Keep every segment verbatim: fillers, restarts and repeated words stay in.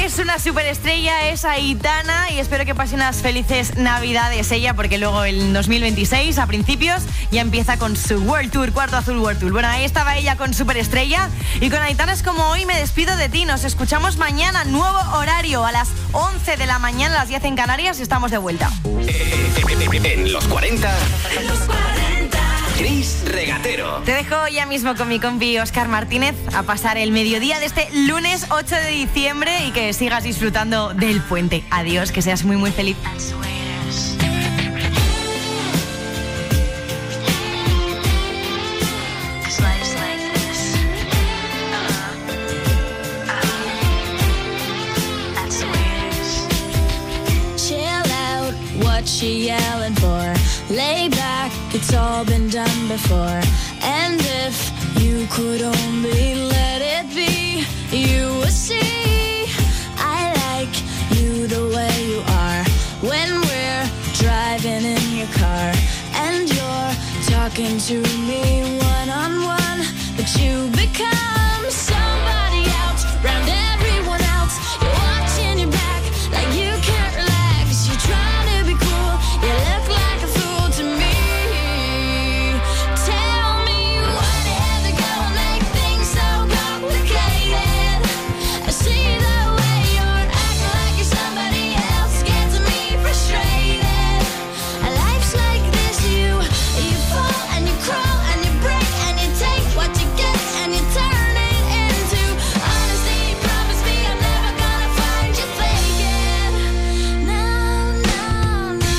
es una superestrella, es Aitana, y espero que pase unas felices navidades ella, porque luego el dos mil veintiséis, a principios, ya empieza con su World Tour, Cuarto Azul World Tour. Bueno, ahí estaba ella con superestrella, y con Aitana es como hoy me despido de ti. Nos escuchamos mañana, nuevo horario, a las once de la mañana, a las diez en Canarias, y estamos de vuelta. En los cuarenta, en los cuarenta, Chris Regatero. Te dejo ya mismo con mi compi Óscar Martínez a pasar el mediodía de este lunes ocho de diciembre y que sigas disfrutando del puente. Adiós, que seas muy muy feliz. She yelling for, lay back, it's all been done before. And if you could only let it be, you would see I like you the way you are. When we're driving in your car and you're talking to me one on one, but you become somebody else, round everyone else. You're watching your back like you can't relax. You're trying to be cool. You look like a fool to me. Tell me what you had to go and make things so complicated. I see the way you're acting like you're somebody else, gets me frustrated. Life's like this, you you fall and you crawl and you break and you take what you get and you turn it into honesty. Promise me I'm never gonna find you faking. No, no, no.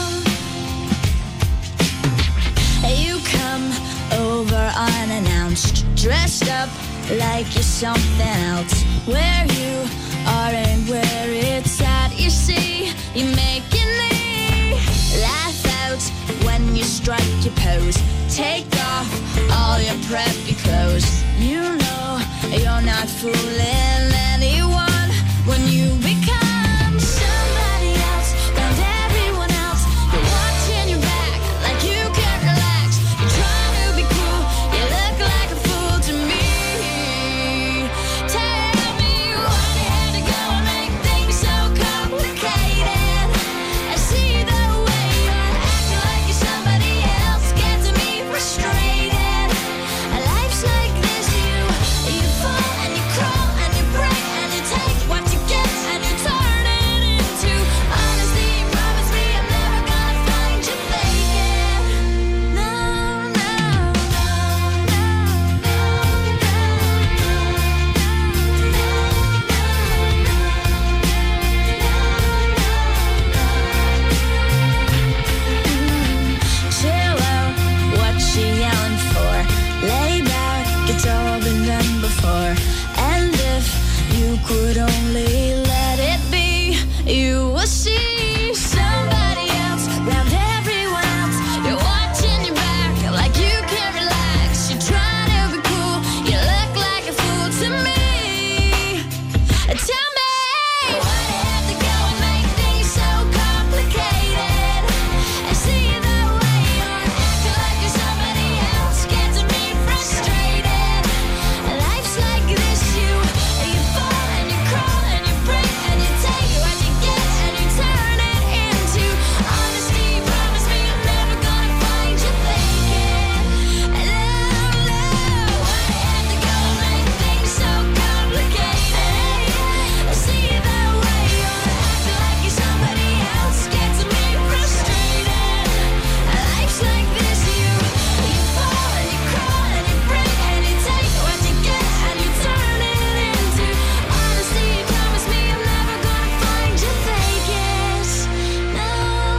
You come over unannounced, dressed up like you're something else. Where you are and where it's at, you see, you're making me laugh out when you strike your pose. Take off all your preppy clothes. You know you're not fooling anyone when you become somebody else, round everyone else. You're watching your back like you can't relax. You're trying to be cool, you look like a fool to me. Tell me what you had to go and make things so complicated. I see the way you're acting like you're somebody else, gets me frustrated. Life's like this, you you fall and you crawl and you break and you take what you get and you turn it into honesty. Promise me I'm never gonna find you faking. No, no, no, chill out, what she yelling for? Lay back, it's all been done before. And if you could only let it be, you will see somebody else, round everyone else. You're watching your back like you can't relax. You're trying to be cool, you look like a fool to me. Tell me why you had to go and make things so complicated. I see the way you're acting like you're somebody else, gets me frustrated. Life's like this, you you fall and you crawl and you break and you take what you get and you turn it into honesty. Promise me I'm never gonna find you faking. No, no, why you had to go and make things so complicated. I see the way you're acting like you're somebody else, gets me frustrated. Life's like this, you you fall and you crawl and you break and you take what you get and you turn it into honesty. Promise me I'm never gonna find you faking. No,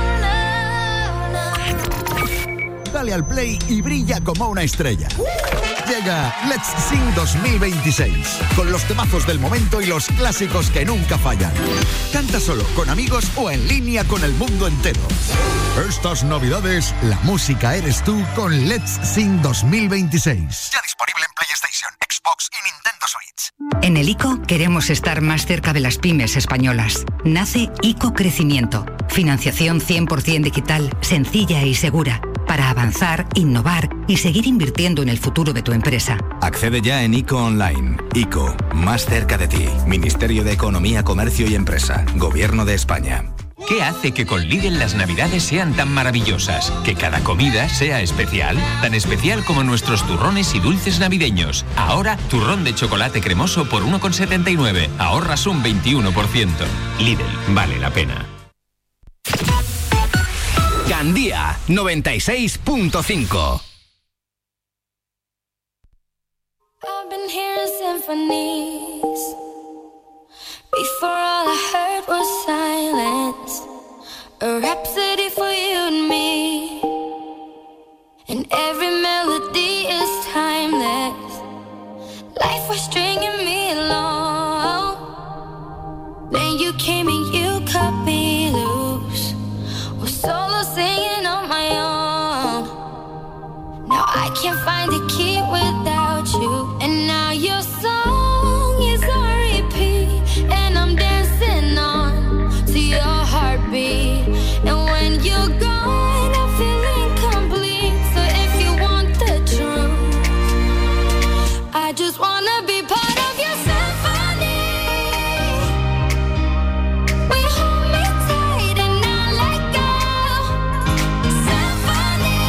no, no. Dale al play y brilla como una estrella. Llega Let's Sing dos mil veintiséis, con los temazos del momento y los clásicos que nunca fallan. Canta solo, con amigos o en línea con el mundo entero. Estas navidades, la música eres tú con Let's Sing dos mil veintiséis. Ya disponible en PlayStation, Xbox y Nintendo Switch. En el I C O queremos estar más cerca de las pymes españolas. Nace I C O Crecimiento. Financiación cien por ciento digital, sencilla y segura, para avanzar, innovar y seguir invirtiendo en el futuro de tu empresa. Accede ya en ICO Online. ICO, más cerca de ti. Ministerio de Economía, Comercio y Empresa. Gobierno de España. ¿Qué hace que con Lidl las navidades sean tan maravillosas? Que cada comida sea especial. Tan especial como nuestros turrones y dulces navideños. Ahora, turrón de chocolate cremoso por uno con setenta y nueve. Ahorras un veintiuno por ciento. Lidl, vale la pena. Gandía, noventa y seis punto cinco. I've been hearing symphonies. Before all I heard was silence. A rhapsody for you and me. And every melody is timeless. Life was stringing me along. Then you came and you cut me loose. Was solo singing on my own. Now I can't find a key without you. And now your song is on repeat. And I'm dancing on to your heartbeat. And when you're gone, I feel incomplete. So if you want the truth, I just wanna be part of your symphony. We hold me tight and not let go. Symphony,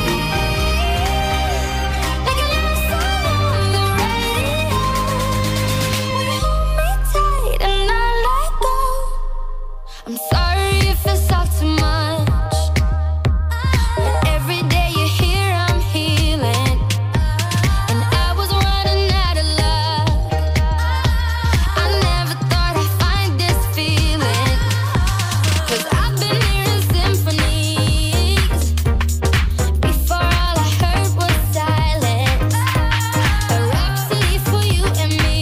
like a love song on the radio. We hold me tight and not let go. I'm sorry if it's all too much, but every day you're here I'm healing. And I was running out of luck. I never thought I'd find this feeling. Cause I've been hearing symphonies. Before all I heard was silence. A rhapsody for you and me.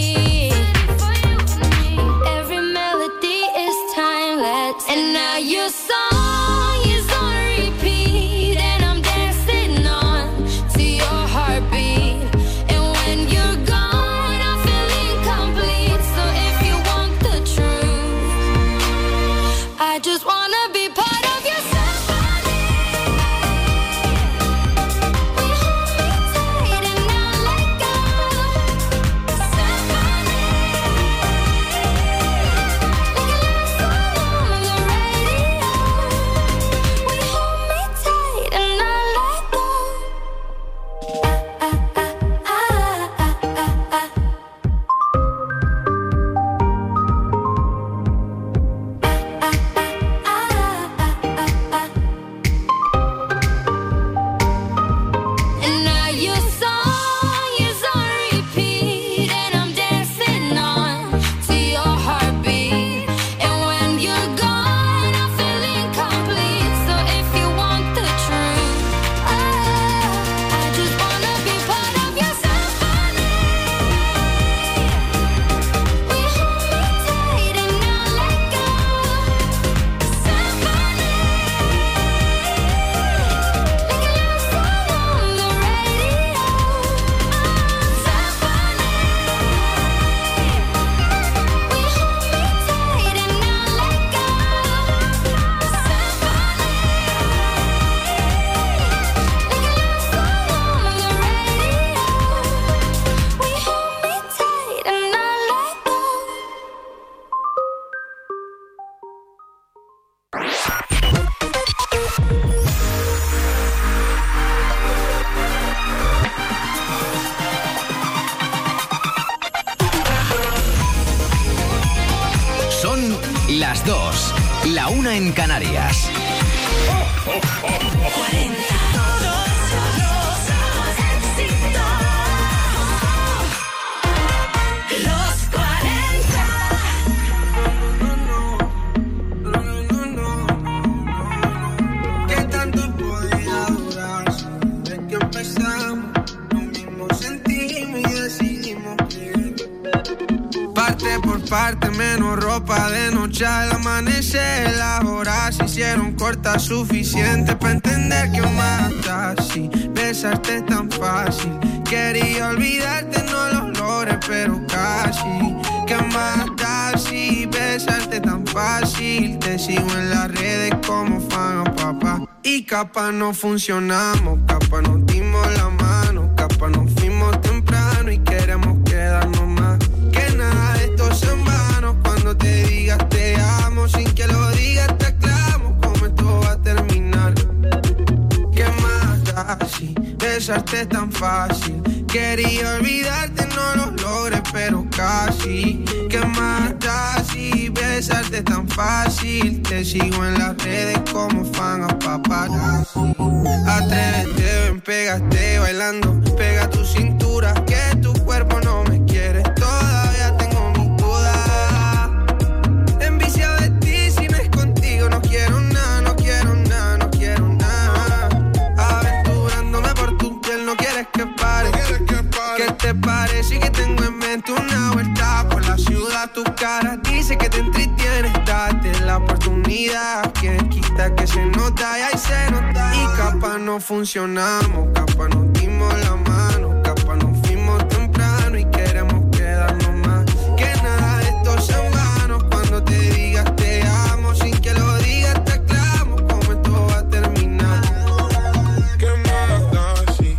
Every melody is timeless. And now your song is on repeat. And I'm dancing on to your heartbeat. And when you're gone, I feel incomplete. So if you want the truth, I just wanna be part of your symphony. We hold me tight and not let go. Symphony, like a love song on the radio. We hold me tight and not let go. Ah, ah, ah, ah, ah, ah, ah. And now your song is on repeat. And I'm dancing on to your heartbeat. And when you're gone, I feel incomplete. So if you want the truth, oh, I just wanna be part of your symphony. We hold me tight and not let go. Symphony, like a love song on the radio. Symphony, we hold me tight and not let go. Symphony, like a love song on the radio. We hold me tight and not let go. Son las dos, la una en Canarias. Los cuarenta. ¿Qué tanto podía durar? Desde que empezamos, lo mismo sentimos y decidimos que parte por parte, menos ropa de noche al amanecer. Las horas se hicieron cortas, suficiente para entender que mata si besarte es tan fácil. Quería olvidarte, no lo logré, pero casi. Que mata si besarte tan fácil. Te sigo en las redes como fan a papá. Y capaz no funcionamos, capaz nos dimos la mano. besarte tan fácil. Quería olvidarte, no lo logré, pero casi. ¿Qué más da si besarte tan fácil? Te sigo en las redes como fan a paparazzi. Atrévete, ven, pégate bailando. Pega tu cintura, que tu cuerpo no me quiere. Todavía tengo mis dudas. Enviciado de ti, si no es contigo, no quiero nada, no quiero nada, no quiero nada. Aventurándome por tu piel, no quieres que pare. ¿Qué te parece que tengo en mente una vuelta por la ciudad? Tu cara dice que te entretienes, date la oportunidad. Quien quita que se nota y ahí se nota. Y capaz no funcionamos, capaz nos dimos la mano, capaz nos fuimos temprano y queremos quedarnos más. Que nada de esto sea en vano. Cuando te digas te amo, sin que lo digas te aclamo cómo esto va a terminar. ¿Qué más da si?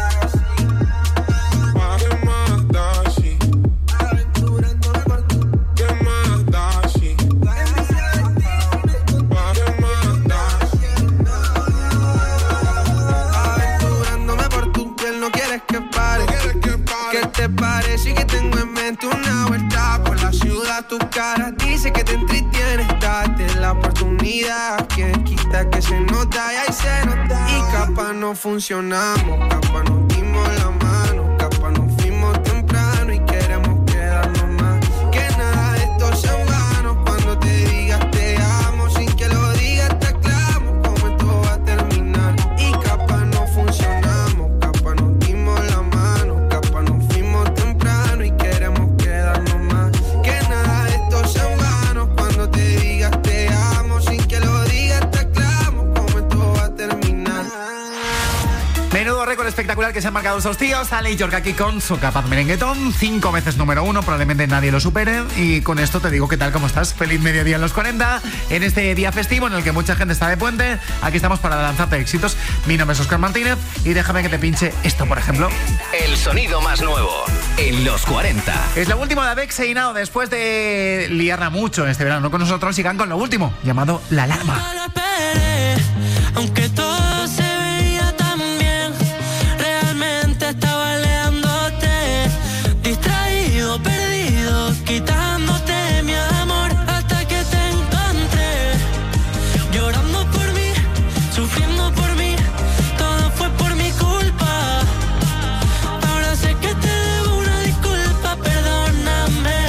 ¿Te parece que tengo en mente una vuelta por la ciudad? Tu cara dice que te entretienes, date la oportunidad. Quien quita que se nota y ahí se nota. Y capaz no funcionamos, capaz nos dimos la mano, capaz nos fuimos temprano y queremos quedarnos más. Que nada de esto sea en vano. Cuando te digas te amo, sin que lo digas te aclamo cómo esto va a terminar. Y capaz no funcionamos, capaz nos dimos la mano, capaz nos fuimos temprano y queremos quedarnos más. Que nada de esto sea en vano. Cuando te digas te amo, sin que lo digas te aclamo cómo esto va a terminar. Menudo récord espectacular que se han marcado esos tíos. Ale y York aquí con su Capaz Merenguetón. Cinco veces número uno, probablemente nadie lo supere. Y con esto te digo, ¿qué tal? ¿Cómo estás? Feliz mediodía en los cuarenta. En este día festivo en el que mucha gente está de puente, aquí estamos para lanzarte éxitos. Mi nombre es Óscar Martínez y déjame que te pinche esto, por ejemplo. El sonido más nuevo en los cuarenta. Es lo último de Avex e Inao. Después de liarla mucho este verano con nosotros, sigan con lo último, llamado La Alarma. Aunque todo se veía tan bien, realmente estaba leándote, distraído, perdido, quitándote mi amor, hasta que te encontré, llorando por mí, sufriendo por mí, todo fue por mi culpa. Ahora sé que te debo una disculpa, perdóname.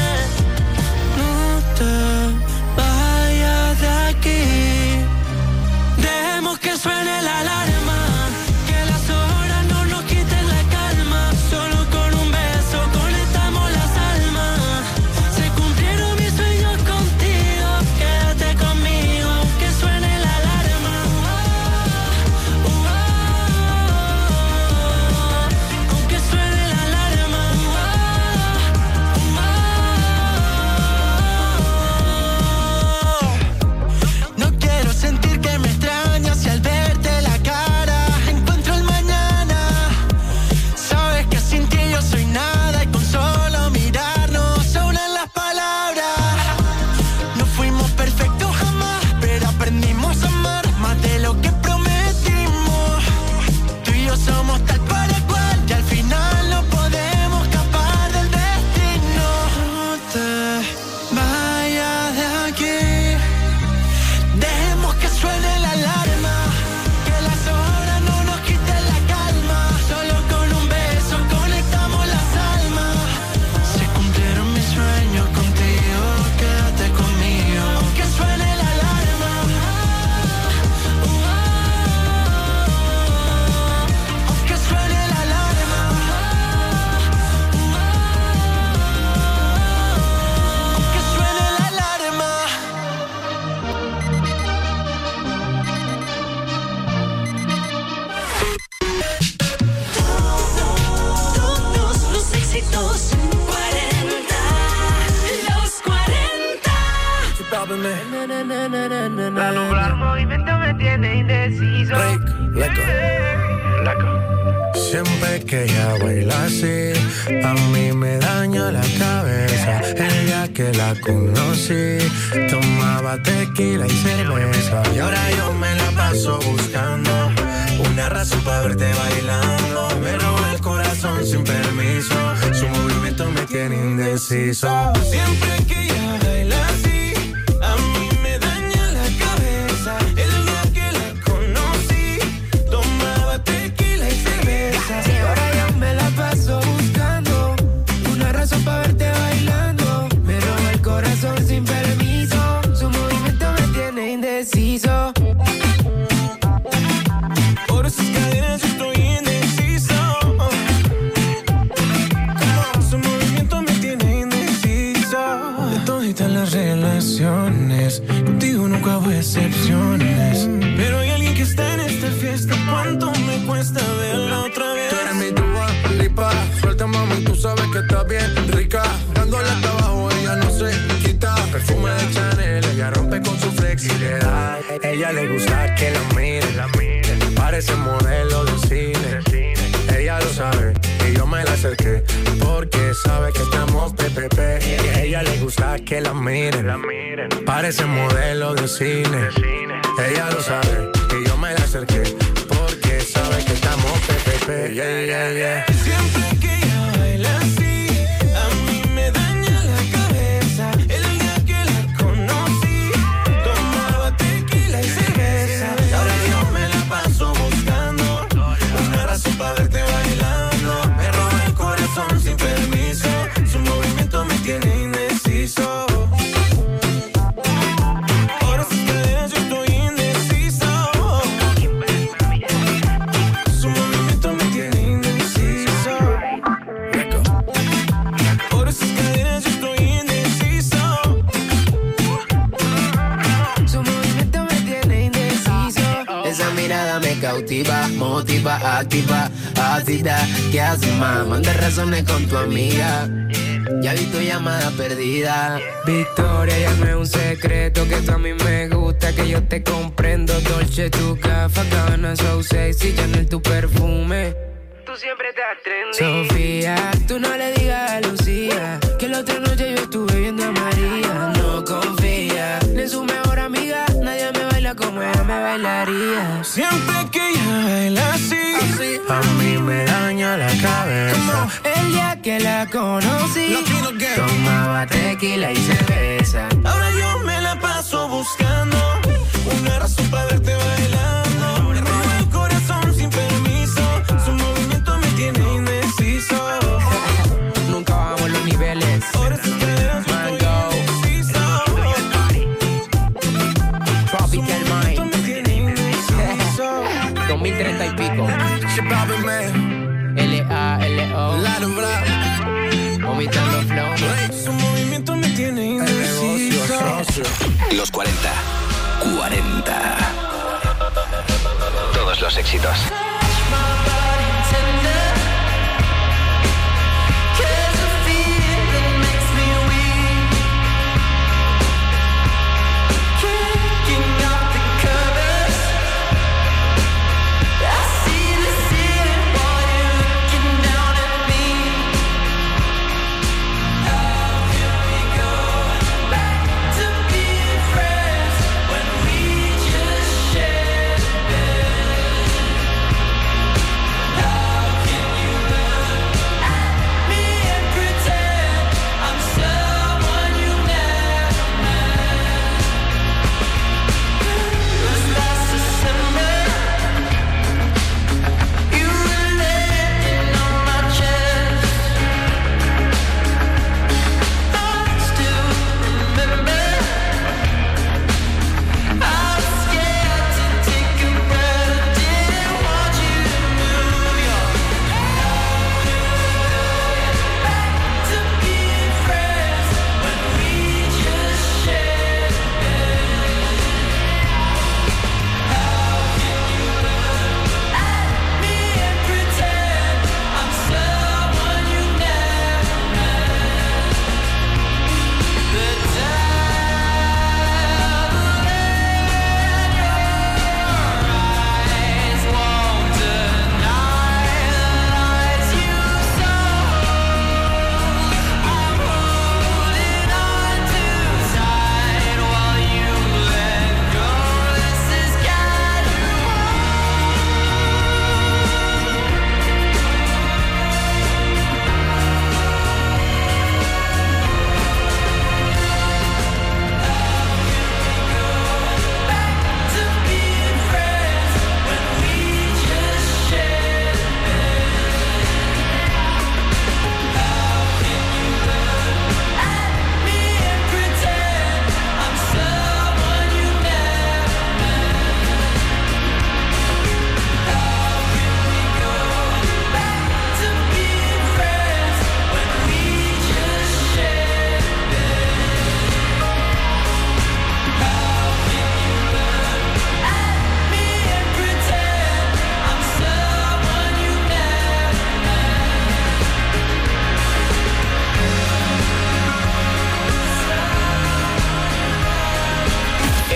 No te vayas de aquí. Dejemos que suene la alarma, que las horas no nos quiten la calma. Solo con un beso conectamos las almas. Se cumplieron mis sueños contigo, quédate conmigo aunque suene la alarma. Uh, uh, uh, aunque suene la alarma. Uh, uh, uh. No quiero sentir que me extrañas y al verte la cara encuentro el mañana. Sabes que sin ti yo soy nada y con solo mirarnos se unen las palabras. No fuimos perfectos jamás, pero aprendimos a amar más de lo que prometimos. Tú y yo somos tal para cual y al final no podemos escapar del destino. No te vayas de aquí. Dejemos que suene la alarma, que las horas no nos quiten la calma. Solo con un beso conectamos las almas. Se cumplieron mis sueños contigo, quédate conmigo aunque suene la alarma. Uh, uh, aunque suene la alarma. Uh, uh, aunque suene la alarma. Todos los éxitos cuarenta, los cuarenta. Alumbrar movimiento me tiene indeciso. Siempre que ella baila así, a mí me daña la cabeza. El día que la conocí, tomaba tequila y cerveza. Y ahora yo me la paso buscando una razón para verte bailando. Me roba el corazón sin permiso. Su movimiento me tiene indeciso. Siempre que ella baila así, a mí me daña la cabeza. El día que la conocí, tomaba tequila y cerveza. Y ahora yo me la paso buscando una razón para verte bailando. Me roba el corazón sin permiso. Su movimiento me tiene indeciso. Por esas cadenas yo estoy indeciso. Su movimiento me tiene indeciso. De toditas las relaciones, contigo nunca hubo excepciones. Pero hay alguien que está en esta fiesta. ¿Cuánto me cuesta verla otra vez? Tú eres mi Dua Lipa. Suelta, mami, tú sabes que está bien rica. Dándole hasta abajo, ella no se quita. Perfume de Chanel, ella rompe con su flexibilidad. Ella le gusta que la mire, la mire. Parece modelo de cine. Ella lo sabe y yo me la acerqué porque sabe que estamos P P P. Y a ella le gusta que la miren. Parece modelo de cine. Ella lo sabe y yo me la acerqué porque sabe que estamos P P P. Yeah, yeah, yeah. Siempre que ella baila así, a mí me daña la cabeza. El día que la conocí, tomaba tequila y cerveza. Ahora yo me la paso buscando una razón para verte bailando. Me roba el corazón sin permiso. Su movimiento me tiene indeciso. Por esas cadenas yo estoy indeciso. Su movimiento me tiene indeciso. Por esas cadenas yo estoy indeciso. Su movimiento me tiene indeciso. Esa mirada me cautiva, motiva, activa, ácida. ¿Qué haces, más? Manda razones con tu amiga. Ya vi tu llamada perdida. Victoria, ya no es un secreto que tú a mí me gusta, que yo te comprendo. Dolce, tu gafa, Gabbana, so sexy, Chanel, tu perfume. Tú siempre estás trendy. Sofía, tú no le digas a Lucía que la otra noche yo estuve viendo a María. No confía ni en su mejor amiga. Nadie me baila como ella me bailaría. Siempre que ella baila así, así, a mí me daña la cabeza. Como el día que la conocí, tomaba tequila y cerveza. Ahora yo me la paso buscando una razón para verte bailando. Me roba el corazón sin permiso. Su movimiento me tiene indeciso. Nunca bajamos los niveles. Por esas cadenas yo estoy indeciso. Tropical Mind dos mil treinta y pico. L A L O Vomitando flow. Su movimiento me tiene indeciso. Los cuarenta. cuarenta. Todos los éxitos.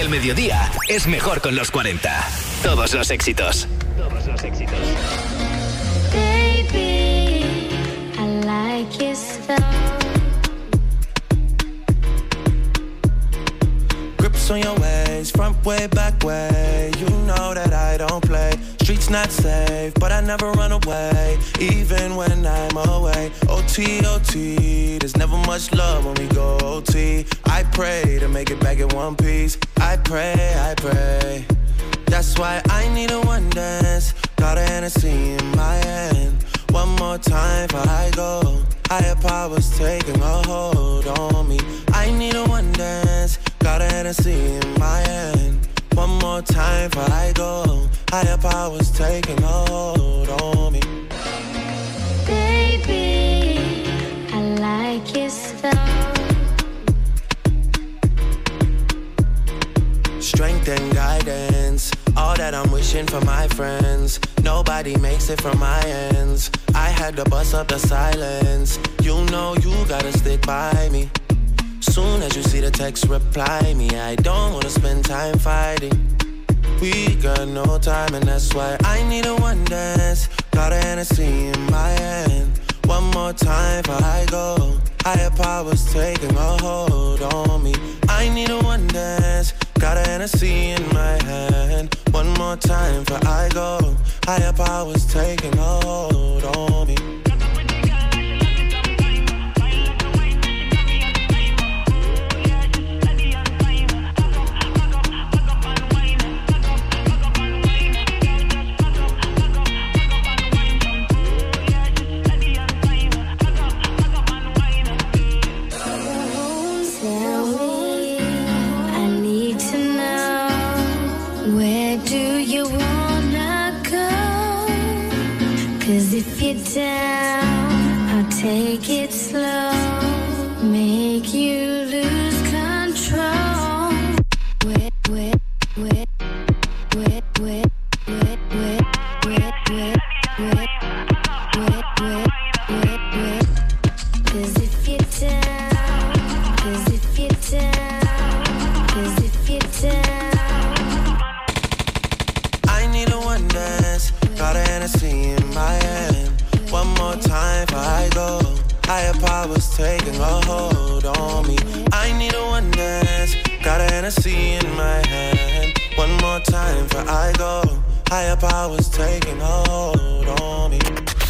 El mediodía es mejor con los cuarenta. Todos los éxitos. Todos los éxitos. Baby, I like your style. Grips on your ways, front way, back way. You know that I don't play. Streets not safe, but I never run away, even when I'm away. O T, O T, there's never much love when we go O T. I pray to make it back in one piece. I pray, I pray. That's why I need a one dance. Got a Hennessy in my hand. One more time before I go. Higher powers taking a hold on me. I need a one dance. Got a Hennessy in my hand. One more time before I go. Higher powers taking a hold on me. Baby, I like your style. Strength and guidance, all that I'm wishing for my friends. Nobody makes it from my ends. I had to bust up the silence. You know you gotta stick by me. Soon as you see the text, reply me. I don't wanna spend time fighting. We got no time and that's why I need a one dance. Got a Hennessy in my hand. One more time before I go. Higher powers taking a hold on me. I need a one dance. Got a Hennessy in my hand. One more time before I go. Higher powers taking a hold on me. If you're down, I'll take it slow. Make you lose control. Wet, wet, wet, wet, wet, wet, wet, wet, wet, wet, wet, wet, wet, wet. 'Cause if you're down, 'cause if you're down, 'cause if you're down. I need a one dance. Got a Hennessy in my hand. One more time before I go. Higher powers taking a hold on me. I need a one dance. Got a Hennessy in my hand. One more time before I go. Higher powers taking a hold on me.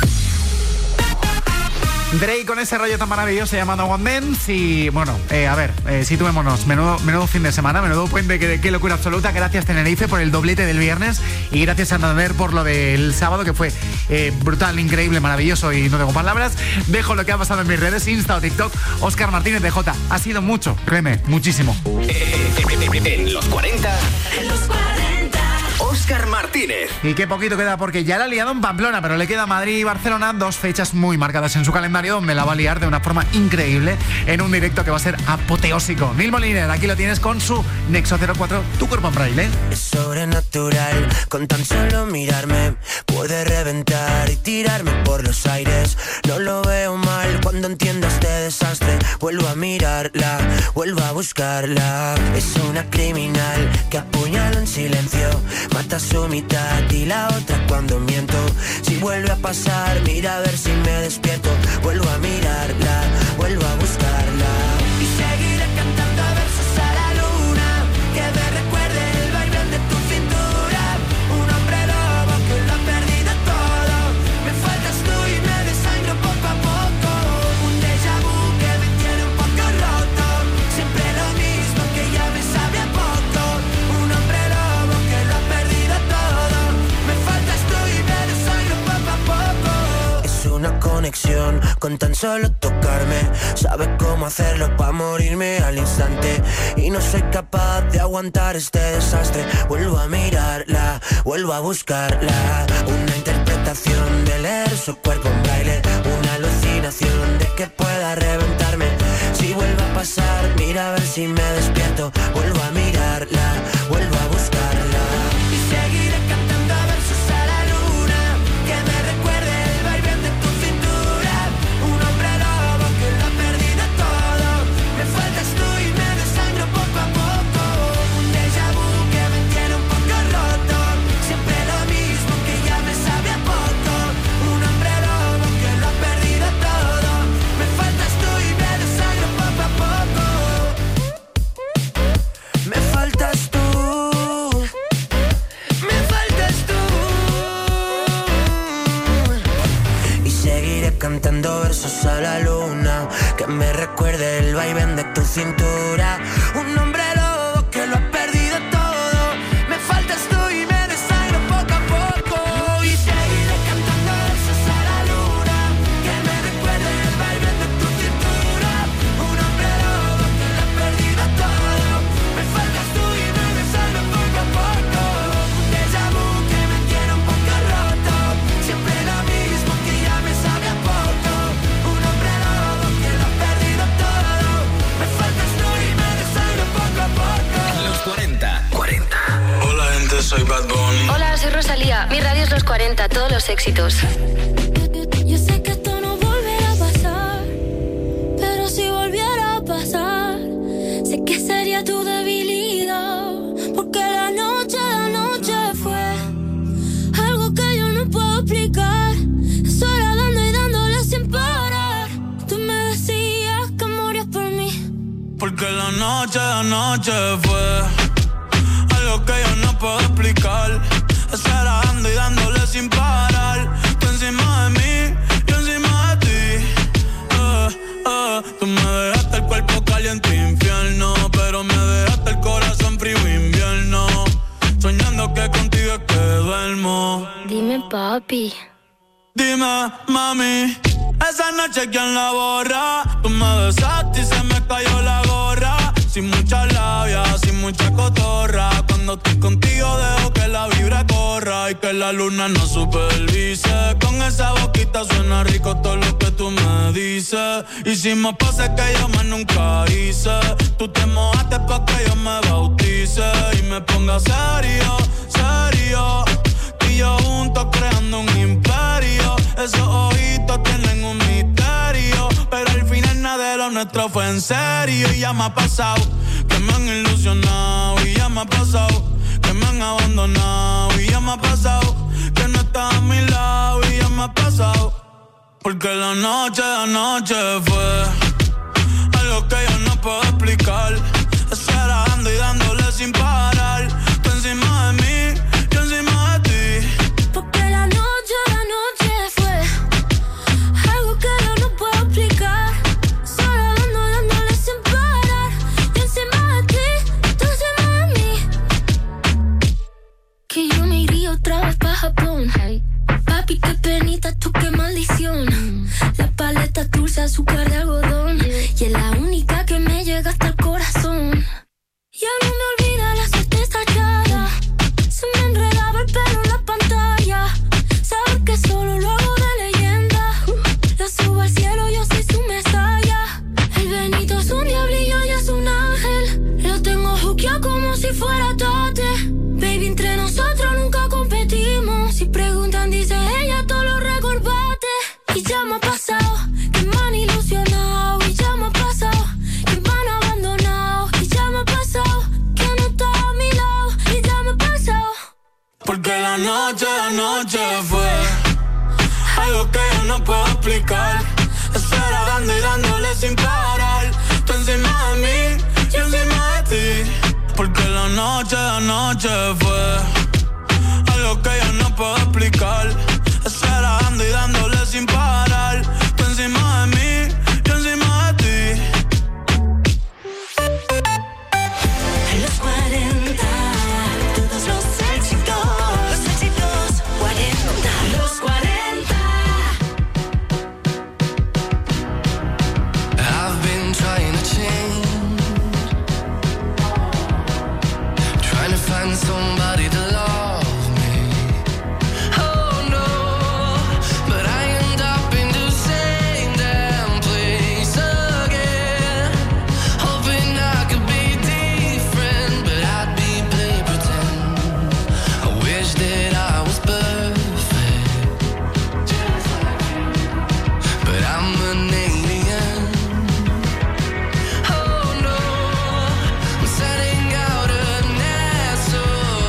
Drake con ese rollo tan maravilloso llamado One Dance. Y bueno, eh, a ver, eh, situémonos. Menudo, menudo fin de semana, menudo puente, qué, qué locura absoluta. Gracias Tenerife por el doblete del viernes. Y gracias Santander por lo del sábado, que fue eh, brutal, increíble, maravilloso. Y no tengo palabras. Dejo lo que ha pasado en mis redes, Insta o TikTok. Óscar Martínez de J. Ha sido mucho, créeme, muchísimo. En los cuarenta. En los cuarenta. Óscar Martínez. Y qué poquito queda, porque ya la ha liado en Pamplona, pero le queda Madrid y Barcelona, dos fechas muy marcadas en su calendario, donde la va a liar de una forma increíble en un directo que va a ser apoteósico. Neil Moliner, aquí lo tienes con su Nexo cero cuatro, tu cuerpo en braille. Es sobrenatural, con tan solo mirarme puede reventar y tirarme por los aires. No lo veo mal cuando entiendo este desastre. Vuelvo a mirarla, vuelvo a buscarla. Es una criminal que apuñala en silencio, mata su mitad y la otra cuando miento. Si vuelve a pasar, mira a ver si me despierto. Vuelvo a mirarla, vuelvo a buscarla. Y seguiré cantando versos a la luna, que me recuerde el baile de tu cintura. Un hombre lobo que lo ha perdido todo. Me faltas tú y me desangro poco a poco. Un déjà vu que me tiene un poco roto. Siempre lo mismo que ya me sabe a poco. Un hombre lobo que lo ha perdido todo. Me faltas tú y me desangro poco a poco. Es una conexión con tan solo tocarme. Sabe cómo hacerlo pa' morirme al instante. Y no soy capaz de aguantar este desastre. Vuelvo a mirarla, vuelvo a buscarla. Una interpretación de leer su cuerpo en braille. Una alucinación de que pueda reventarme. Si vuelve a pasar, mira a ver si me despierto. Vuelvo a mirarla, vuelvo a buscarla. Y seguiré cantando versos a la luna, que me recuerde el baile de tu cintura. Un hombre lobo que lo ha perdido todo. Me faltas tú y me desangro poco a poco. Un déjà cintura. Un hombre lobo que lo ha perdido todo. Me faltas tú y me desangro poco a poco. Y seguiré cantando versos a la luna, que me recuerde el baile de tu cintura. Un hombre lobo que lo ha perdido todo. Me faltas tú y me desangro poco a poco. Un déjà vu que me tiene un poco roto. Siempre lo mismo que ya me sabe a poco. Un hombre lobo que lo ha perdido todo. Me faltas tú y me desangro poco a poco. Los cuarenta. cuarenta. Hola gente, soy Bad Bunny. Hola, soy Rosalía. Mi radio es Los cuarenta, todos los éxitos. Yo sé que esto no volverá a pasar, pero si volviera a pasar, sé que sería tu debilidad, porque la noche, la noche fue algo que yo no puedo explicar. Sola dando y dándole sin parar. Tú me decías que morías por mí, Porque la noche, la noche fue algo que yo no puedo explicar. Estar dando y dándole sin parar. Tú encima de mí, yo encima de ti. Eh, eh, tú me dejaste el cuerpo caliente infierno, pero me dejaste el corazón frío invierno. Soñando que contigo es que duermo. dime papi. Dime, mami, esa noche quién la borra. Tú me besaste y se me cayó la gorra. Sin mucha labia, sin mucha cotorra. Cuando estoy contigo dejo que la vibra corra y que la luna no supervise. Con esa boquita suena rico todo lo que tú me dices. Y si me pasa que yo más nunca hice, tú te mojaste pa' que yo me bautice y me ponga serio, serio. Y yo juntos creando un imperio. Esos ojitos tienen un misterio, pero al final nada de lo nuestro fue en serio. Y ya me ha pasado que me han ilusionado. Y ya me ha pasado que me han abandonado. Y ya me ha pasado que no estás a mi lado. Y ya me ha pasado porque la noche, la noche fue algo que yo no puedo explicar. Estar dando y dándole sin parar. Tú encima de mí, yo encima de ti. Porque la noche, la noche fue algo que yo no puedo explicar. Solo dando, dándole sin parar. Yo encima de ti, tú encima de mí. Que yo me iría otra vez pa' Japón. Papi, qué penita, tú qué maldición. La paleta dulce, azúcar de algodón. Y es la única que me llega hasta el corazón. Ya no me olvida la suerte estallada. Se me enredaba el pelo en la pantalla. Sabes que solo lo hago de leyenda. Lo subo al cielo, yo soy su mesaya. El Benito es un diablillo y es un ángel. Lo tengo juqueado como si fuera Tate. Baby, entre nosotros nunca competimos. Si preguntan, dice ella, todo lo recorbate. Y ya me ha pasado que me han ilusionado. Y ya me ha pasado que me han abandonado. Y ya me ha pasado que no está a mi lado. Y ya me ha pasado porque la noche, la noche fue algo que yo no puedo explicar. Estar dando y dándole sin parar. Tú encima de mí, yo encima de ti. Porque la noche, la noche fue algo que yo no puedo explicar. Estar dando y dándole sin parar. Tú encima de mí, yo encima de ti. Los cuarenta, todos los éxitos, los éxitos cuarenta, los cuarenta. I've been trying to change, trying to find somebody to love me. Oh no, but I end up in the same damn place again. Hoping I could be different, but I'd be play pretend. I wish that I was perfect, but I'm an alien. Oh no, I'm setting out a nest so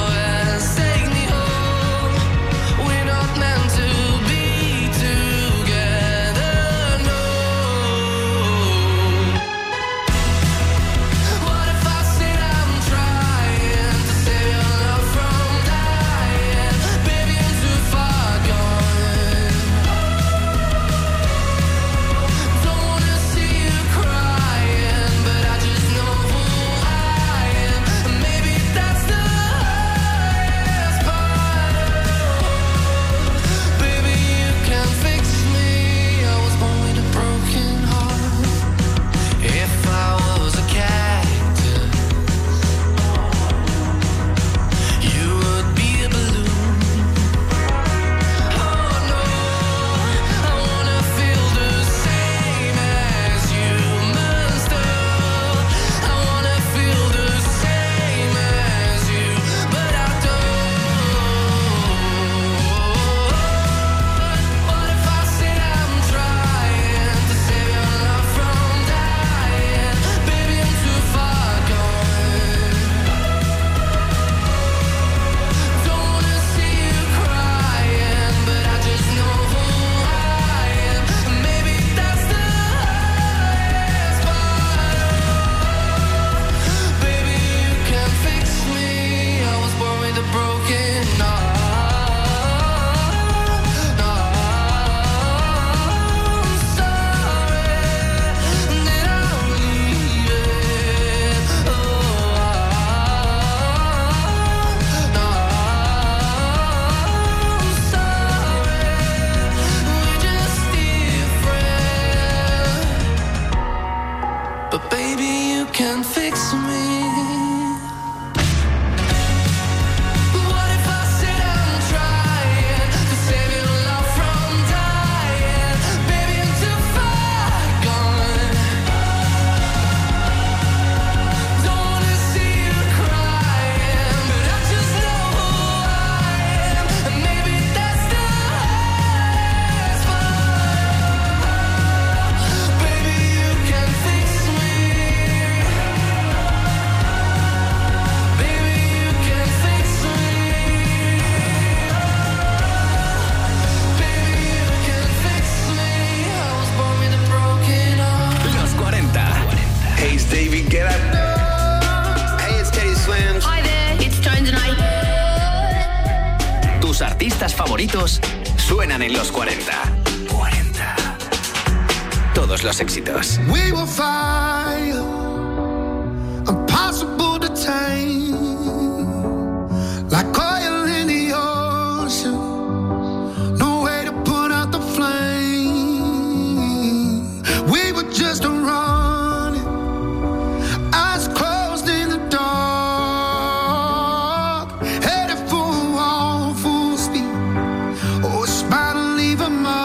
tus artistas favoritos suenan en los cuarenta. cuarenta. Todos los éxitos. We will fire, impossible to tame, like oil in the ocean, no way to put out the flame. We were just running, eyes closed in the dark, headed for a wall, full speed. Oh, it's bound to leave a mark.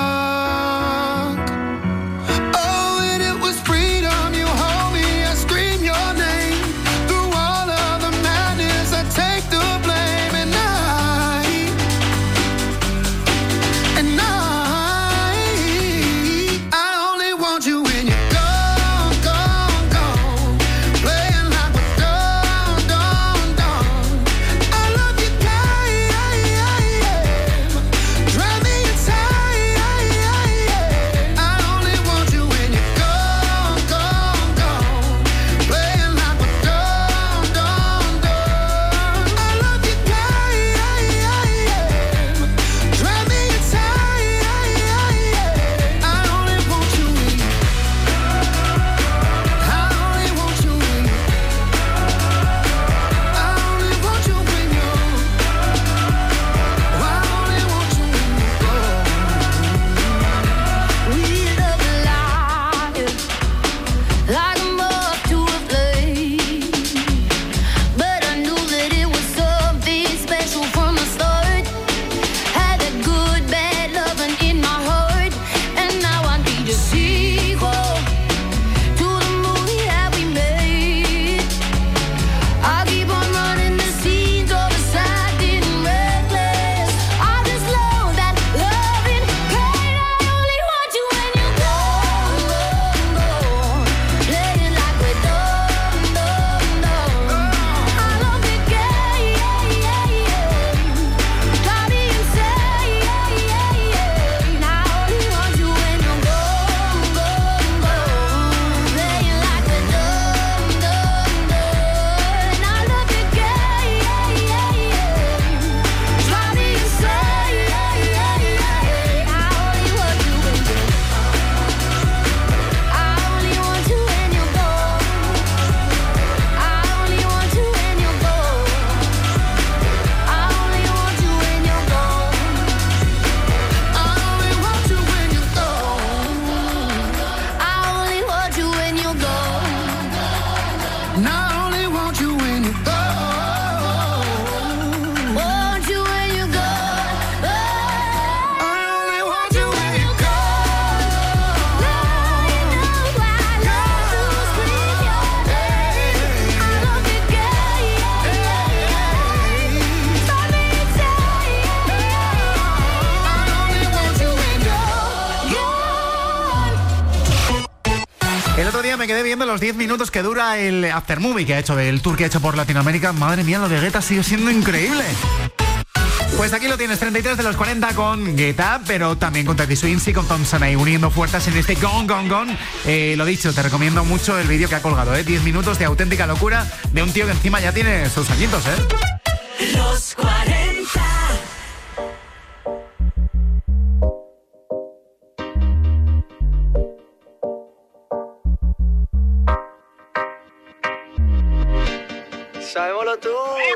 Oh, and it was freedom. You hold me, I scream your name. Through all of the madness, I take the blame. And I, and I, I only want you when you're gone, gone, gone. Playing like we're done, done, done. I love you, guy. Drive me inside. I only want you when you're gone, gone, gone. Playing like we're done, done, done. I love you, guy. Drive me inside. I only want you when you. I only want you when you. I only want you when you. I only want you when you go. We love life like a moth to a flame, but I knew that it was something special from the start. Had a good, bad loving in my heart, and now I need a sequel to the movie that we made. I keep on running the scenes of a sad and reckless. I just love that loving pain. I only want you when you're gone, gone, gone. Playing like we're done, done, done. I love the game, drive me insane. I only want you when you're gone, gone, gone. Playing like we're done, done, done. I love the game, drive me insane. I only want you when you're. I only want you when you're gone. I only want you when you're gone. I only want you when you're gone. I only want you when you're gone. I only want you when you're gone. And I only want you when you're gone. Want you when you're gone. I only want you when you're gone. El otro día me quedé viendo los diez minutos que dura el after movie que ha hecho, el tour que ha hecho por Latinoamérica. Madre mía, lo de Guetta sigue siendo increíble. Pues aquí lo tienes, treinta y tres de los cuarenta con Guetta, pero también con Teddy Swims y con Thompson ahí uniendo fuerzas en este Gone, Gone, Gone. Eh, lo dicho, te recomiendo mucho el vídeo que ha colgado, ¿eh? diez minutos de auténtica locura de un tío que encima ya tiene sus añitos, ¿eh? Los cuarenta. Sabémoslo tú.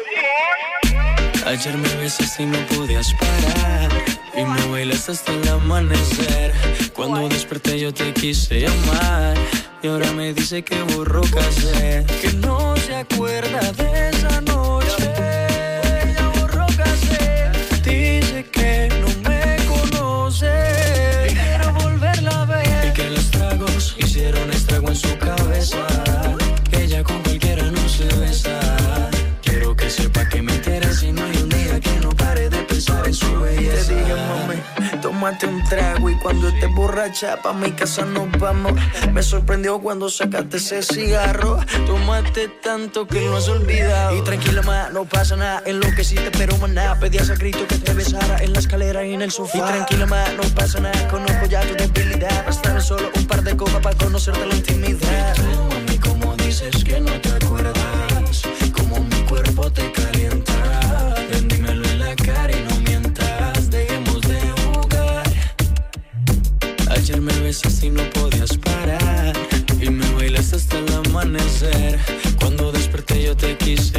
Ayer me besaste y no podías parar y me bailaste hasta el amanecer. Cuando desperté yo te quise llamar y ahora me dice que borró casé, que no se acuerda de esa noche. Ya borró casé. Dice que no me conoce y quiero volverla a ver, y que los tragos hicieron estrago en su cabeza, que ella con cualquiera no se besa. Quiero que sepa que me interesa y no hay un día que no pare de pensar en su belleza. Te dije, mami, tómate un trago y cuando estés borracha pa' mi casa nos vamos. Me sorprendió cuando sacaste ese cigarro. Tómate tanto que lo has olvidado. Y tranquila, ma, no pasa nada. Enloqueciste, pero maná. Pedías a grito que te besara en la escalera y en el sofá. Y tranquila, ma, no pasa nada. Conozco ya tu debilidad. Bastaron solo un par de copas para conocerte la intimidad. Y tú, mami, como dices que no te acuerdas, como mi cuerpo te calienta. Ven, dímelo en la cara y no mientas.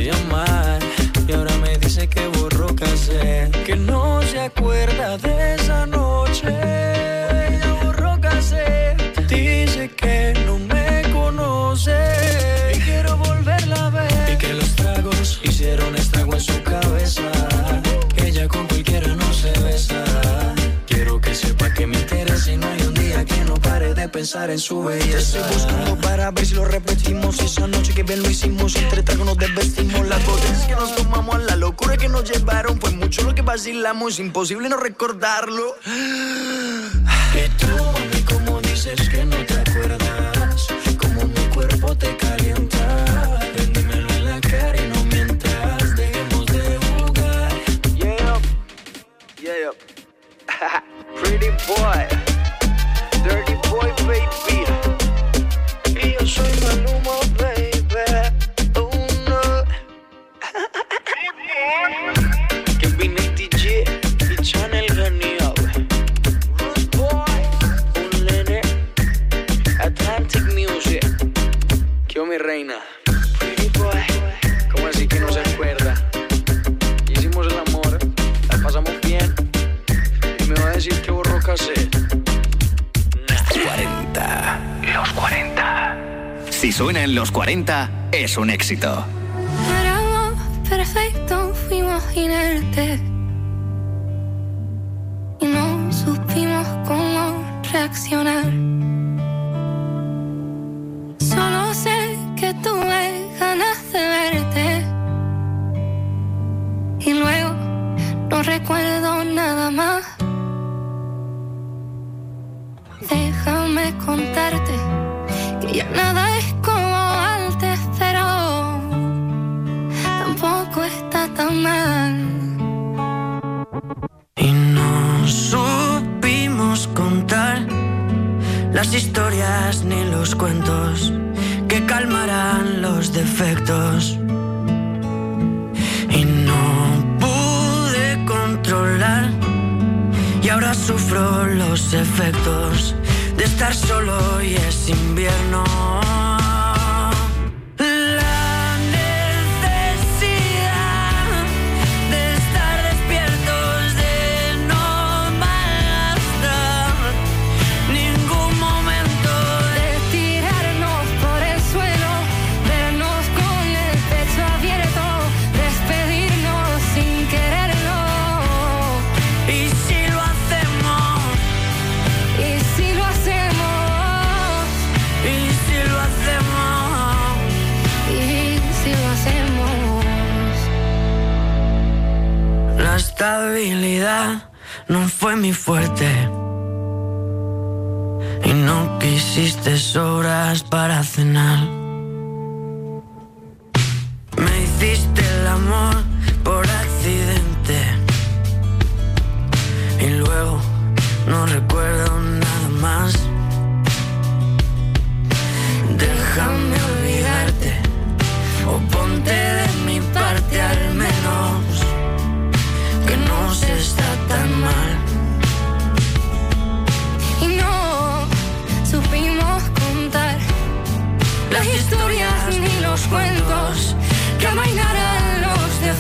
llamar y ahora me dice que borró cassette, que no se acuerda de esa noche. Ella borró cassette, dice que no me conoce y quiero volverla a ver, y que los tragos hicieron estrago en su cabeza. Ella con cualquiera no se besa. Quiero que sepa que me interesa y no hay un día que no pare de pensar en su belleza. Te estoy buscando para ver si lo repetimos. Esa noche que bien lo hicimos, entre tragos nos desvestimos. Las botellas que nos tomamos, la locura que nos llevaron, fue mucho lo que vacilamos, imposible no recordarlo. Y tú, mami, como dices que no te acuerdas, como mi cuerpo te calienta. Véndemelo en la cara y no mientas, dejemos de jugar. Yeah, yeah. Pretty boy, dirty boy, baby. Y yo soy Maluma, baby. Oh no. Kevin D J y Channel Ganiao. Rude boy, un nene. Atlantic Music. Yo mi reina. Pretty boy. ¿Cómo así que no se acuerda? Hicimos el amor, la pasamos bien. Me va a decir que borró cassette. cuarenta. Los cuarenta. Si suena en los cuarenta, es un éxito. Éramos perfectos, fuimos inertes y no supimos cómo reaccionar. Solo sé que tuve ganas de verte y luego no recuerdo nada más. Déjame contarte que ya nada es como antes, pero tampoco está tan mal. Y no supimos contar las historias ni los cuentos que calmarán los defectos. Y no pude controlar y ahora sufro los efectos de estar solo y es invierno. La necesidad de estar despiertos, de no malgastar ningún momento, de tirarnos por el suelo, vernos con el pecho abierto, despedirnos sin quererlo. Y si lo hacemos, y si lo hacemos, y si lo hacemos, y si lo hacemos. la estabilidad no fue mi fuerte y no quisiste sobras para cenar. Me hiciste el amor por accidente y luego no recuerdo nada más. Déjame olvidarte o ponte de mi parte al menos, que no se está tan mal. Y no supimos contar las historias ni los cuentos que amainaran los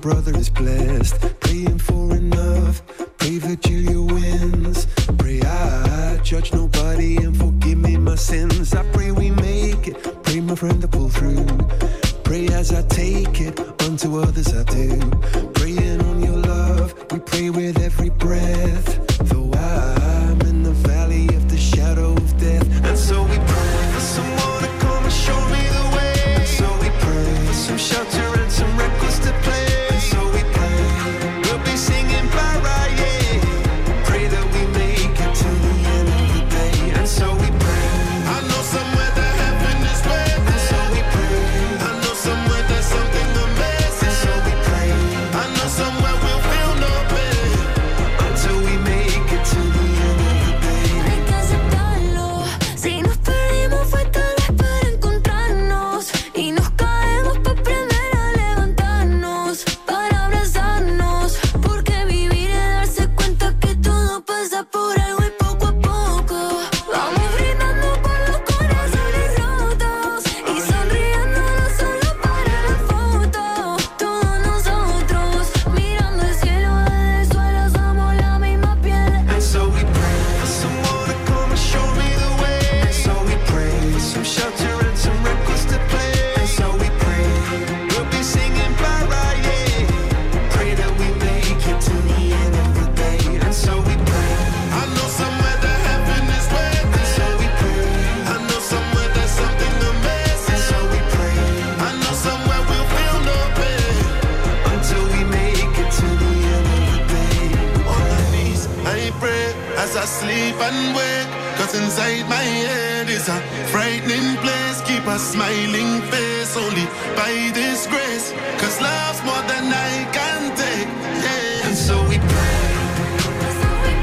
brother is blessed. Praying for enough, pray Virgilia wins. Pray I judge nobody and forgive me my sins. I pray we make it, pray my friend to pull through. Pray as I take it, unto others I do. Praying on your love, we pray with every breath. Though I'm in the valley of the shadow of death. And so we pray for someone to come and show me the way. And so we pray for some shelter and some records to play. And so we pray, we'll be singing para, yeah. Pray that we make it to the end of the day. And so we pray, I know somewhere that heaven is waiting. And so we pray, I know somewhere there's something amazing. And so we pray, I know somewhere we'll feel no pain until we make it to the end of the day. Hay que aceptarlo. Si nos perdimos fue tal vez para encontrarnos. Y nos caemos para aprender a levantarnos, para abrazarnos. Porque vivir es darse cuenta que todo pasa por algo y poco a poco vamos brindando por los corazones rotos y sonriendo no solo para la foto. Todos nosotros mirando el cielo desde el suelo somos la misma piel. And so we pray for someone to come and show me the way. And so we pray for some shelter and some records to play. And so we pray, we'll be singing para, yeah. Pray that we make it to the end of the day. And so we pray, I know somewhere that heaven is waiting. And so we pray, I know somewhere there's something amazing. And so we pray, I know somewhere we'll feel no pain until we make it to the end of the day. On my knees, I pray as I sleep and wake. Cause inside my head is a frightening place. Keep a smiling face only by this grace. Cause love's more than I can take, yeah. And so we pray, and so we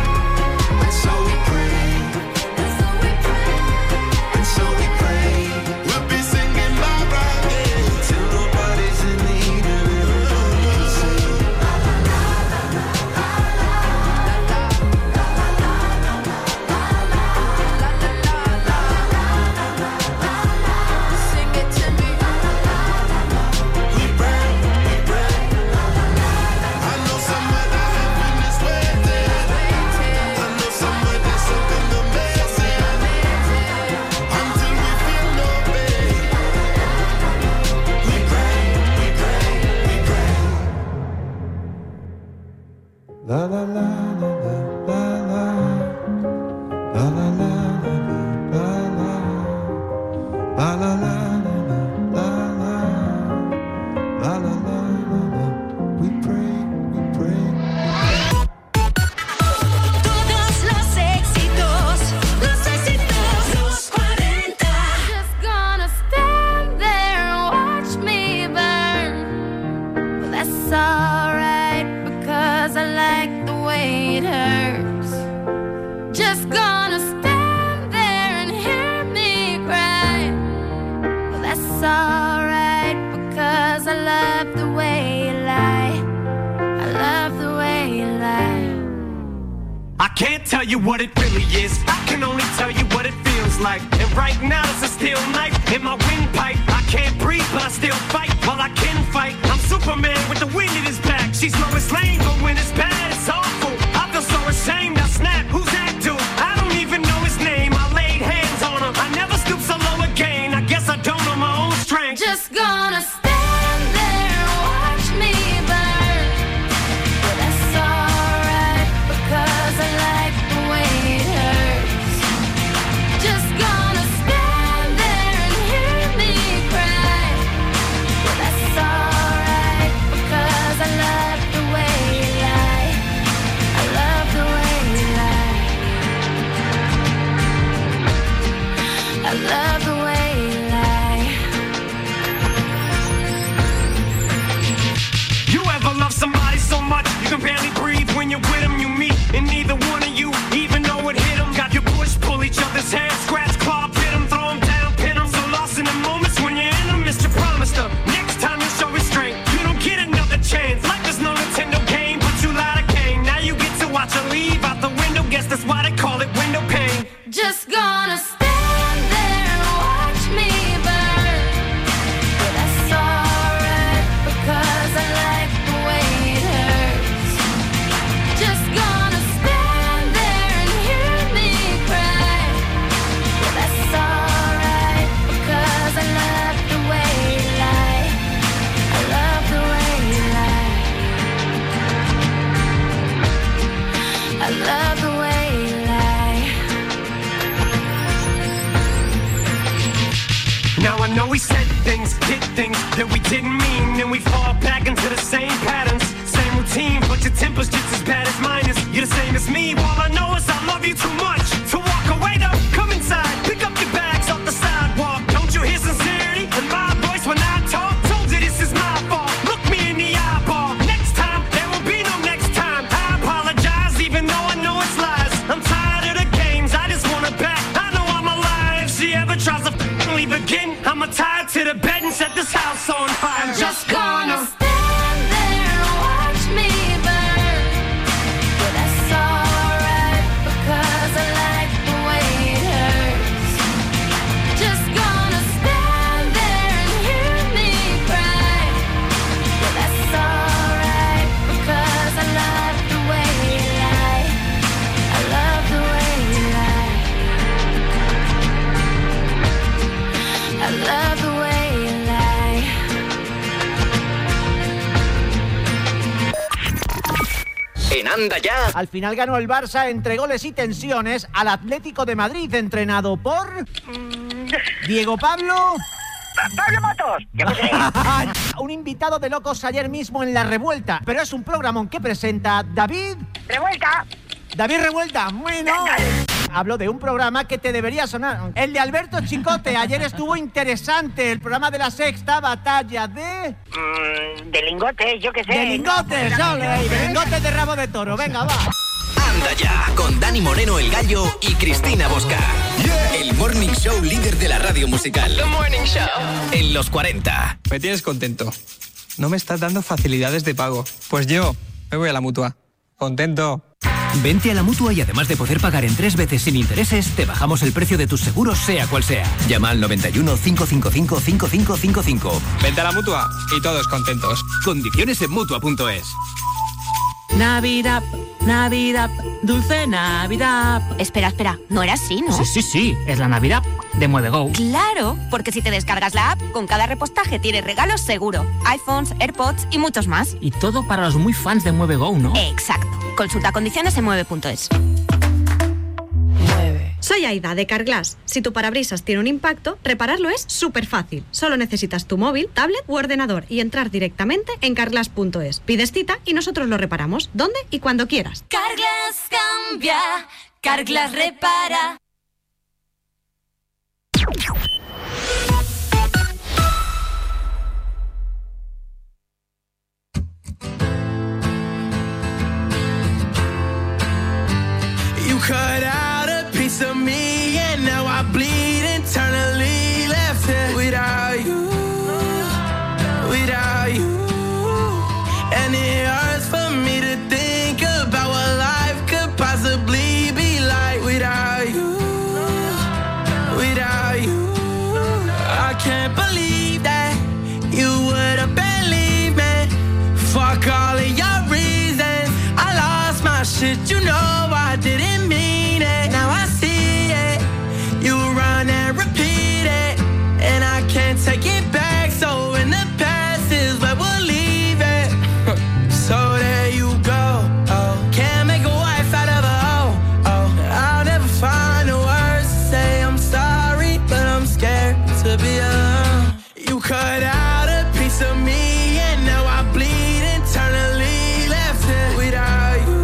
pray, and so we pray. We'll be singing Barbara, yeah, till nobody's in need and everybody can sing. Sing it to me. We pray, we pray. I know somewhere that heaven is waiting. I know somewhere there's something amazing until we feel no pain. We pray, we pray, we pray. La la la la la la la la la la la la la la la la la la la. We pray, we pray. Todos los éxitos, los éxitos, los cuarenta. Just gonna stand there and watch me burn. Well, that's alright because I like the way it hurts. Just gonna stand there and hear me cry. Well, that's alright because I love the way you lie. I love the way you lie. I can't tell you what it really is. I can only tell you what it feels like. And right now it's a steel knife in my windpipe. I can't breathe, but I still fight while I can fight. I'm Superman with the wind in his back. She's Lois Lane, but when it's bad, it's awful. I feel so ashamed. I snap. Who's that dude? I don't even know his name. I laid hands on him. I never stoop so low again. I guess I don't know my own strength. Just gonna stand there and watch me burn. But that's alright because I like the way it hurts. Just gonna stand there and hear me cry. But that's alright because I love the way that we didn't mean, and we fall back into the same patterns, same routine, but your temper's just as bad as mine is. You're the same as me, all I know is I love you too much to walk away though. Come inside, pick up your bags off the sidewalk. Don't you hear sincerity in my voice when I talk? Told you this is my fault, look me in the eyeball. Next time, there will be no next time. I apologize even though I know it's lies. I'm tired of the games, I just want her back. I know I'm alive, if she ever tries to f***ing leave again, I'ma tie her to the bed and set this house on fire. I'm just gonna stand there and watch me burn. But that's alright because I like the way it hurts. Just gonna stand there and hear me cry. But that's alright because I love the way you lie. I love the way you lie. I love the way you lie. En Anda Ya. Al final ganó el Barça entre goles y tensiones al Atlético de Madrid, entrenado por Diego Pablo. ¡Pablo Motos! Yo qué sé. Un invitado de locos ayer mismo en La Revuelta, pero es un programón que presenta David... ¡Revuelta! David Revuelta, bueno. Hablo de un programa que te debería sonar. El de Alberto Chicote. Ayer estuvo interesante. El programa de la sexta batalla de... Mm, de lingotes, yo qué sé. De lingotes, no, ole, de lingotes de rabo de toro. Venga, va. Anda Ya, con Dani Moreno el Gallo y Cristina Bosca. Yeah. El Morning Show líder de la radio musical. The Morning Show. En los cuarenta. Me tienes contento. No me estás dando facilidades de pago. Pues yo me voy a la Mutua. Contento. Vente a la Mutua y además de poder pagar en tres veces sin intereses, te bajamos el precio de tus seguros sea cual sea. Llama al noventa y uno, cinco cinco cinco, cinco cinco cinco cinco. Vente a la Mutua y todos contentos. Condiciones en Mutua punto es. Navidad, Navidad, dulce Navidad. Espera, espera, no era así, ¿no? Sí, sí, sí, es la Navidad de MueveGo. Claro, porque si te descargas la app, con cada repostaje tienes regalos seguro. iPhones, AirPods y muchos más. Y todo para los muy fans de MueveGo, ¿no? Exacto. Consulta condiciones en mueve punto es. Soy Aida, de Carglass. Si tu parabrisas tiene un impacto, repararlo es súper fácil. Solo necesitas tu móvil, tablet u ordenador y entrar directamente en carglass punto es. Pides cita y nosotros lo reparamos, donde y cuando quieras. Carglass cambia, Carglass repara. You cut out a piece of me and now I bleed internally, left it without you, without you. And it hurts for me to think about what life could possibly be like without you, without you. I can't believe that you would have believed me. Fuck all of your reasons, I lost my shit, you know I didn't mean it. Now I see it, you run and repeat it, and I can't take it back. So in the past is where we'll leave it. So there you go. Oh, can't make a wife out of a hoe. Oh, I'll never find the words to say I'm sorry, but I'm scared to be alone. You cut out a piece of me, and now I bleed internally, left it without you.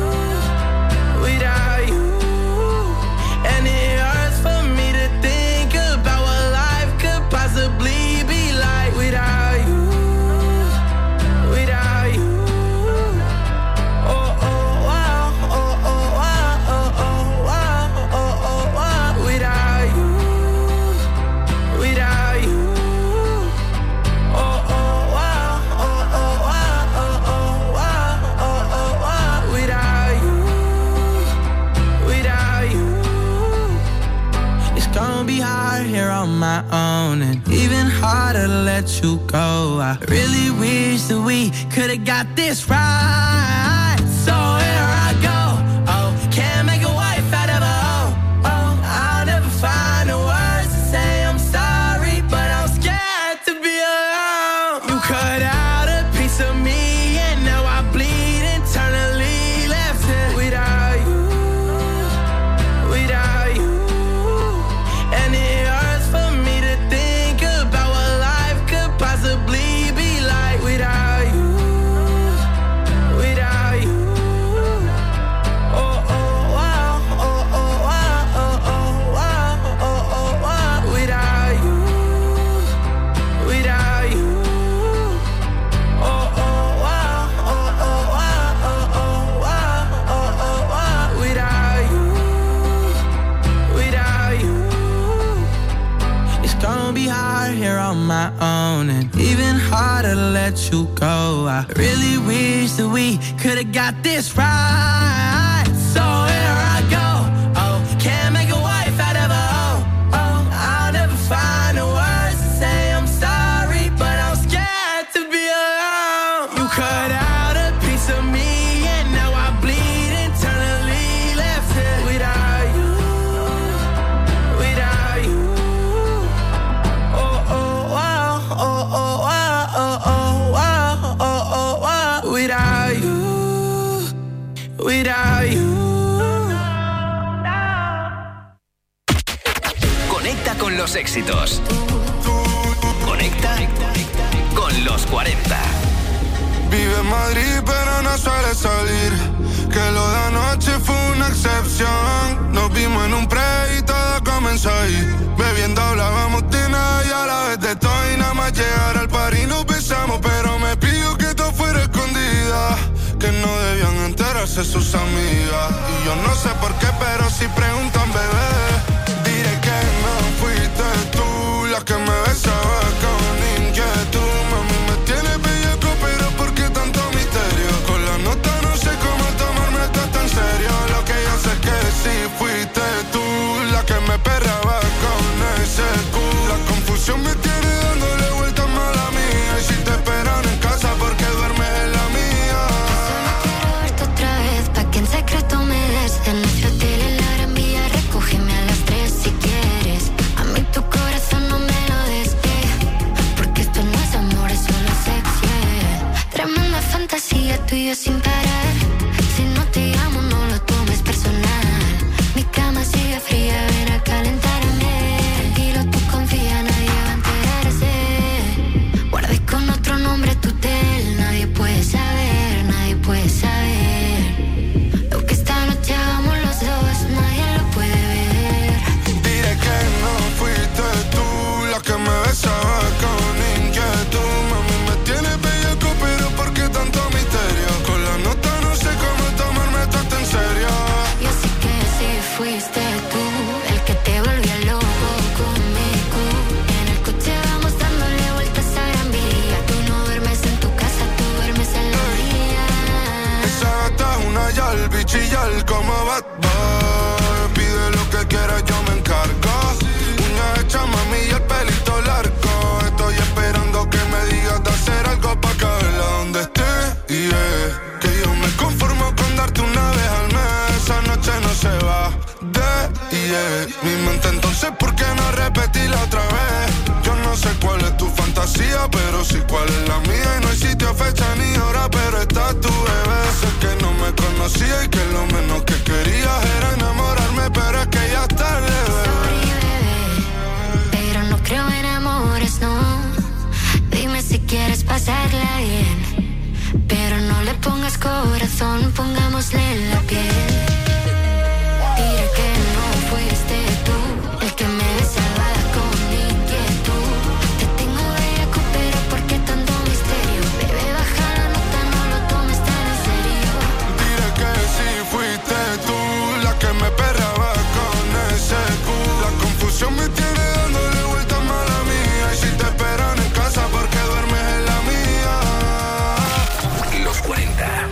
My own, and even harder to let you go. I really wish that we could have got this right. So here I go. Oh, can't make a wife out of a hoe. Oh, I'll never find the words to say I'm sorry, but I'm scared to be alone. You cut out a piece of me, and now I bleed internally, left it without you, without you. And it hurts for me to think about what life could possibly let you go. I really wish that we could've got this right. So here I go. Oh, can't make a wife out of a hoe. Oh, I'll never find the words to say I'm sorry, but I'm scared to be alone. You cut out a piece of me, and now I bleed internally. Left it without you, without you. Oh, oh, wow, oh, oh, wow, oh, oh, wow, oh, oh, wow. Without you, without you. Conecta con los éxitos. Conecta con los cuarenta. Vive en Madrid pero no suele salir, que lo de anoche fue una excepción. Nos vimos en un pre y todo comenzó ahí. Bebiendo hablábamos de nada y a la vez de todo. Y nada más llegar al party nos besamos, pero me pidió que todo fuera escondida, que no debían enterarse sus amigas. Y yo no sé por qué, pero si preguntan, bebé, diré que no fuiste tú la que me besaba con inquietud. Mami, me tienes bellaco, pero ¿por qué tanto misterio? Con la nota no sé cómo tomarme esto tan serio. Lo que yo sé es que sí fuiste tú la que me perraba con ese culo. La confusión me tiene dándole vueltas mala mía. Y si te esperan en casa, porque duermes en la mía. Quiero verte otra vez, pa' que en secreto me des. En nuestro hotel en la Gran Vía, recógeme a las tres si quieres. A mí tu corazón no me lo des, eh, porque esto no es amor, es solo sexo, yeah. Tremenda fantasía, tú y yo sin parar. Si no te llamo, no lo tomes personal. Mi cama sigue fría, ven a calentarme. Tranquilo, tú confía, nadie va a enterarse. Guardé con otro nombre tu tel, nadie puede saber, nadie puede saber. Lo que esta noche hagamos los dos, nadie lo puede ver. Diré que no fuiste tú la que me besaba con inquietud. Mami, me tienes bellaco, pero ¿por qué tanto misterio? Con la nota no sé cómo tomarme esto en serio. Yo sé que sí fuiste tú el que te volvió loco conmigo. En el coche vamos dándole vueltas a Gran Vía. Tú no duermes en tu casa, tú duermes en la mía. Esa gata es una yal, bichillar como Bad Boy. Pide lo que quieras, yo me encargo. Uñas hechas, mami, y el pelito largo. Estoy esperando que me digas de hacer algo pa' caerla donde esté, yeah. Que yo me conformo con darte una vez al mes. Esa noche no se va de, yeah. Mi mente entonces, ¿por qué no repetirla otra vez? Yo no sé cuál es tu fantasía, pero sí cuál es la mía. Y no hay sitio, fecha ni hora, pero está tu bebé. Sé que no me conocía y que lo menos que querías era enamorarme, pero es que ya es tarde, Sorry, bebé, pero no creo en amores, no. Dime si quieres pasarla bien, pero no le pongas corazón, pongámosle la piel.